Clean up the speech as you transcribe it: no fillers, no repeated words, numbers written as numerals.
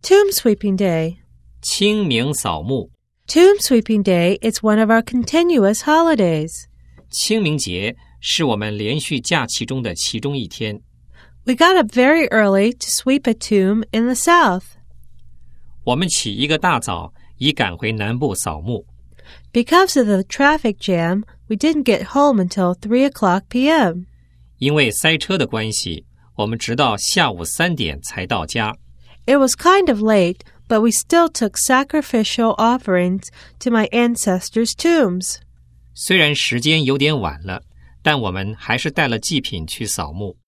Tomb Sweeping Day. 清明扫墓。 Tomb Sweeping Day is one of our continuous holidays. 清明节是我们连续假期中的其中一天。 We got up very early to sweep a tomb in the south. 我们起一个大早，以赶回南部扫墓。 Because of the traffic jam, we didn't get home until 3 o'clock p.m. 因为塞车的关系，我们直到下午3点才到家。 It was kind of late, but we still took sacrificial offerings to my ancestors' tombs. 虽然时间有点晚了，但我们还是带了祭品去扫墓。